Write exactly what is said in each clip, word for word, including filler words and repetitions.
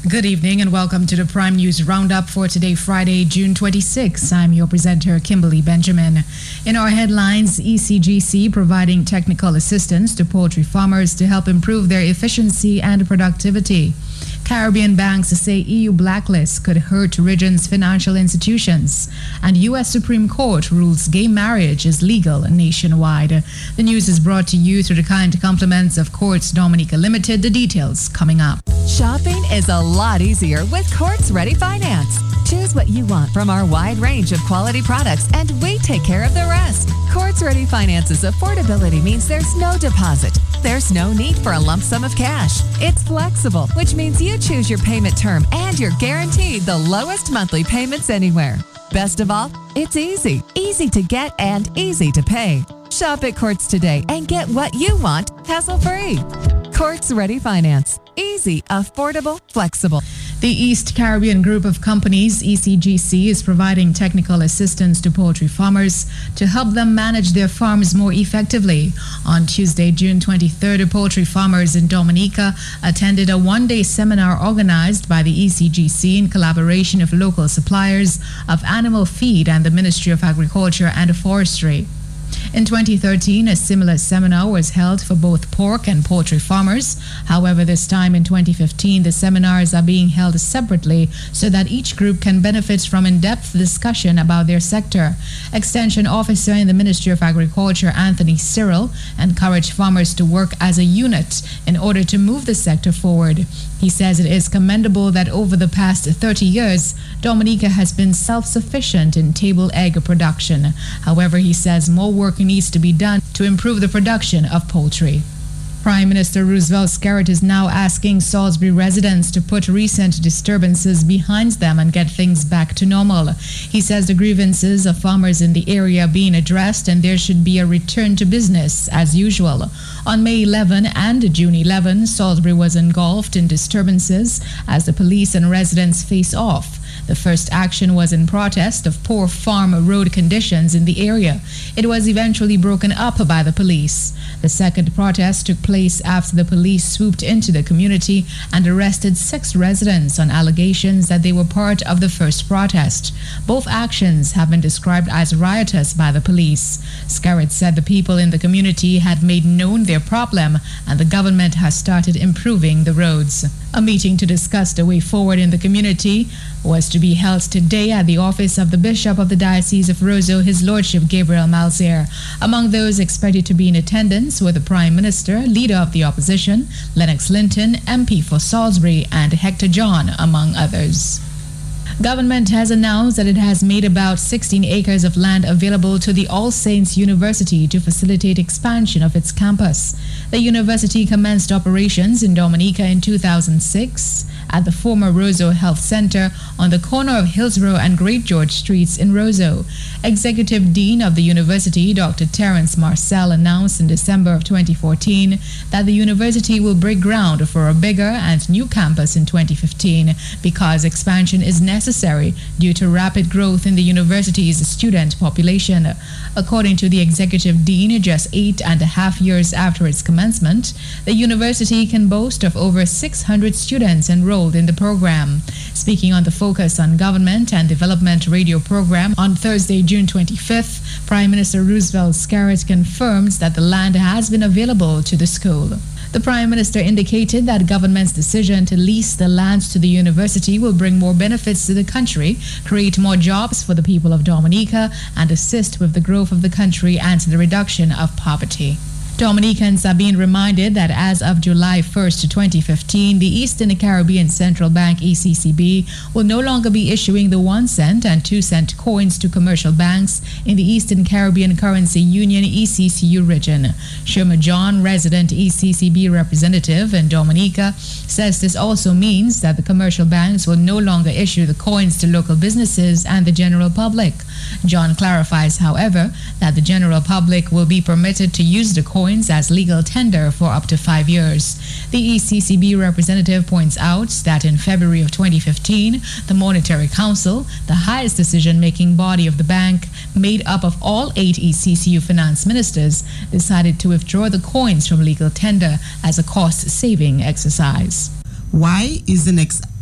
Good evening and welcome to the Prime News Roundup for today, Friday, June twenty-sixth. I'm your presenter, Kimberly Benjamin. In our headlines, E C G C providing technical assistance to poultry farmers to help improve their efficiency and productivity. Caribbean banks say E U blacklist could hurt region's financial institutions. And U S Supreme Court rules gay marriage is legal nationwide. The news is brought to you through the kind compliments of Courts Dominica Limited. The details coming up. Shopping is a lot easier with Courts Ready Finance. Choose what you want from our wide range of quality products and we take care of the rest. Courts Ready Finance's affordability means there's no deposit. There's no need for a lump sum of cash. It's flexible, which means you choose your payment term and you're guaranteed the lowest monthly payments anywhere. Best of all, it's easy. Easy to get and easy to pay. Shop at Courts today and get what you want hassle-free. Courts Ready Finance. Easy, affordable, flexible. The East Caribbean Group of Companies, E C G C, is providing technical assistance to poultry farmers to help them manage their farms more effectively. On Tuesday, June twenty-third, poultry farmers in Dominica attended a one-day seminar organized by the E C G C in collaboration with local suppliers of animal feed and the Ministry of Agriculture and Forestry. In twenty thirteen, a similar seminar was held for both pork and poultry farmers. However, this time in twenty fifteen, the seminars are being held separately so that each group can benefit from in-depth discussion about their sector. Extension Officer in the Ministry of Agriculture, Anthony Cyril, encouraged farmers to work as a unit in order to move the sector forward. He says it is commendable that over the past thirty years, Dominica has been self-sufficient in table egg production. However, he says more work needs to be done to improve the production of poultry. Prime Minister Roosevelt Skerrit is now asking Salisbury residents to put recent disturbances behind them and get things back to normal. He says the grievances of farmers in the area are being addressed and there should be a return to business as usual. On May eleventh and June eleventh, Salisbury was engulfed in disturbances as the police and residents face off. The first action was in protest of poor farm road conditions in the area. It was eventually broken up by the police. The second protest took place after the police swooped into the community and arrested six residents on allegations that they were part of the first protest. Both actions have been described as riotous by the police. Skerrit said the people in the community had made known their problem and the government has started improving the roads. A meeting to discuss the way forward in the community was to be held today at the office of the Bishop of the Diocese of Roseau, His Lordship Gabriel Malzier. Among those expected to be in attendance were the Prime Minister, Leader of the Opposition, Lennox Linton, M P for Salisbury, and Hector John, among others. Government has announced that it has made about sixteen acres of land available to the All Saints University to facilitate expansion of its campus. The university commenced operations in Dominica in two thousand six at the former Roseau Health Center on the corner of Hillsborough and Great George Streets in Roseau. Executive Dean of the university, Doctor Terence Marcel, announced in December of twenty fourteen that the university will break ground for a bigger and new campus in twenty fifteen because expansion is necessary due to rapid growth in the university's student population. According to the Executive Dean, just eight and a half years after its commencement, the university can boast of over six hundred students enrolled in the program. Speaking on the Focus on Government and Development radio program on Thursday, June twenty-fifth, Prime Minister Roosevelt Skerrit confirmed that the land has been available to the school. The Prime Minister indicated that government's decision to lease the land to the university will bring more benefits to the country, create more jobs for the people of Dominica, and assist with the growth of the country and the reduction of poverty. Dominicans are being reminded that as of July first, twenty fifteen, the Eastern Caribbean Central Bank, E C C B, will no longer be issuing the one cent and two cent coins to commercial banks in the Eastern Caribbean Currency Union, E C C U region. Sherma John, resident E C C B representative in Dominica, says this also means that the commercial banks will no longer issue the coins to local businesses and the general public. John clarifies, however, that the general public will be permitted to use the coins as legal tender for up to five years. The E C C B representative points out that in February of twenty fifteen, the Monetary Council, the highest decision-making body of the bank, made up of all eight E C C U finance ministers, decided to withdraw the coins from legal tender as a cost-saving exercise. Why is the next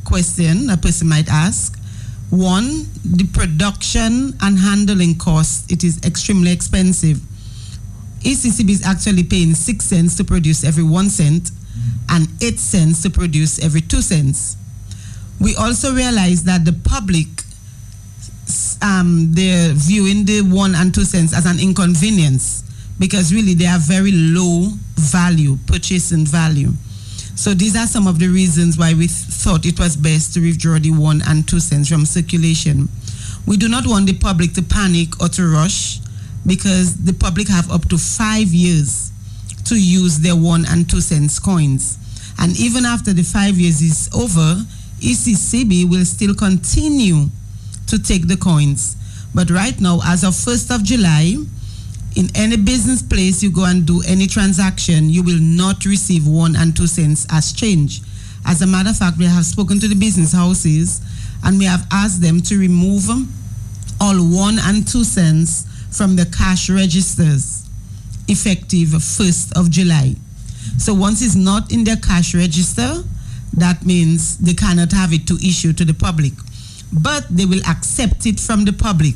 question a person might ask. One, the production and handling cost, it is extremely expensive. E C C B is actually paying six cents to produce every one cent and eight cents to produce every two cents. We also realize that the public, um, they're viewing the one and two cents as an inconvenience because really they are very low value, purchasing value. So these are some of the reasons why we th- thought it was best to withdraw the one and two cents from circulation. We do not want the public to panic or to rush because the public have up to five years to use their one and two cents coins. And even after the five years is over, E C C B will still continue to take the coins. But right now, as of first of July, in any business place you go and do any transaction, you will not receive one and two cents as change. As a matter of fact, we have spoken to the business houses and we have asked them to remove all one and two cents from the cash registers effective first of July. So once it's not in their cash register, that means they cannot have it to issue to the public. But they will accept it from the public.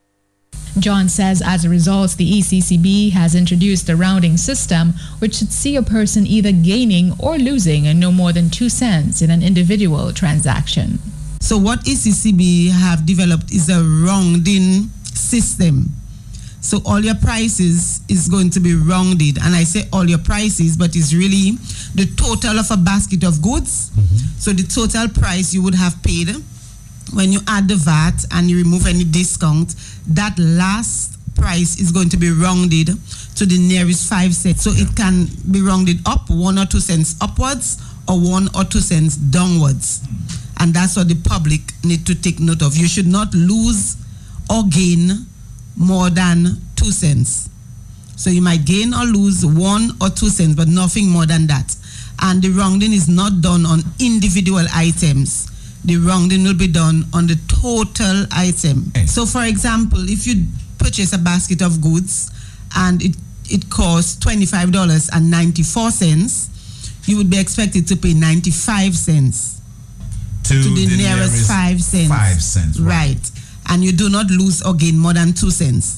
John says as a result, the E C C B has introduced a rounding system which should see a person either gaining or losing no more than two cents in an individual transaction. So what E C C B have developed is a rounding system. So all your prices is going to be rounded. And I say all your prices, but it's really the total of a basket of goods. Mm-hmm. So the total price you would have paid when you add the V A T and you remove any discount, that last price is going to be rounded to the nearest five cents. So yeah. It can be rounded up one or two cents upwards or one or two cents downwards. Mm-hmm. And that's what the public need to take note of. You should not lose or gain more than two cents. So you might gain or lose one or two cents, but nothing more than that. And the rounding is not done on individual items. The rounding will be done on the total item. Hey. So for example, if you purchase a basket of goods and it, it costs twenty-five dollars and ninety-four cents, you would be expected to pay ninety-five cents to, to the, the nearest, nearest five cents. Five cents, right. right. And you do not lose or gain more than two cents.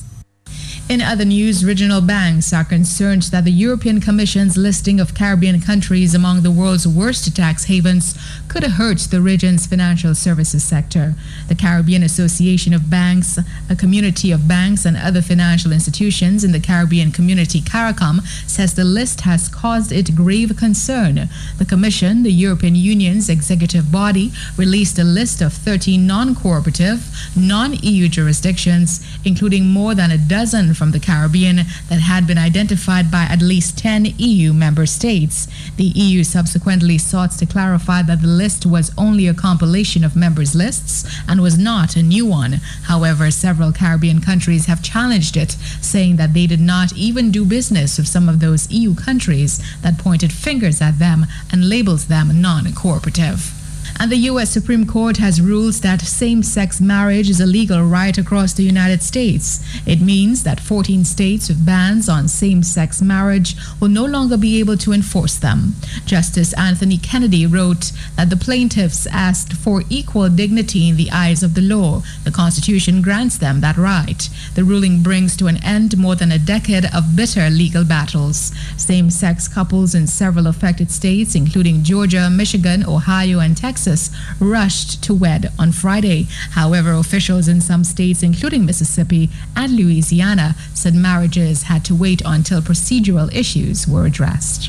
In other news, regional banks are concerned that the European Commission's listing of Caribbean countries among the world's worst tax havens could hurt the region's financial services sector. The Caribbean Association of Banks, a community of banks and other financial institutions in the Caribbean community, CARICOM, says the list has caused it grave concern. The Commission, the European Union's executive body, released a list of thirteen non-cooperative, non-E U jurisdictions, including more than a dozen from the Caribbean that had been identified by at least ten E U member states. The E U subsequently sought to clarify that the list was only a compilation of members' lists and was not a new one. However, several Caribbean countries have challenged it, saying that they did not even do business with some of those E U countries that pointed fingers at them and labels them non-cooperative. And the U S Supreme Court has ruled that same-sex marriage is a legal right across the United States. It means that fourteen states with bans on same-sex marriage will no longer be able to enforce them. Justice Anthony Kennedy wrote that the plaintiffs asked for equal dignity in the eyes of the law. The Constitution grants them that right. The ruling brings to an end more than a decade of bitter legal battles. Same-sex couples in several affected states, including Georgia, Michigan, Ohio, and Texas, rushed to wed on Friday. However, officials in some states, including Mississippi and Louisiana, said marriages had to wait until procedural issues were addressed.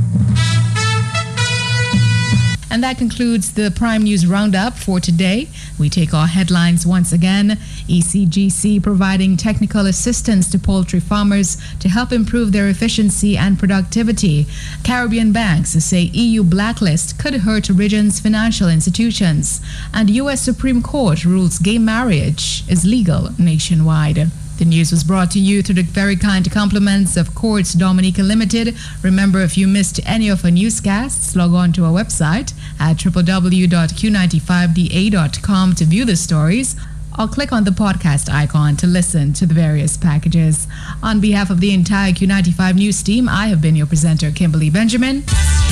And that concludes the Prime News Roundup for today. We take our headlines once again. E C G C providing technical assistance to poultry farmers to help improve their efficiency and productivity. Caribbean banks say E U blacklist could hurt region's financial institutions. And U S Supreme Court rules gay marriage is legal nationwide. The news was brought to you through the very kind compliments of Courts Dominica Limited. Remember, if you missed any of our newscasts, log on to our website at w w w dot q ninety-five d a dot com to view the stories, or click on the podcast icon to listen to the various packages. On behalf of the entire Q ninety-five News team, I have been your presenter, Kimberly Benjamin.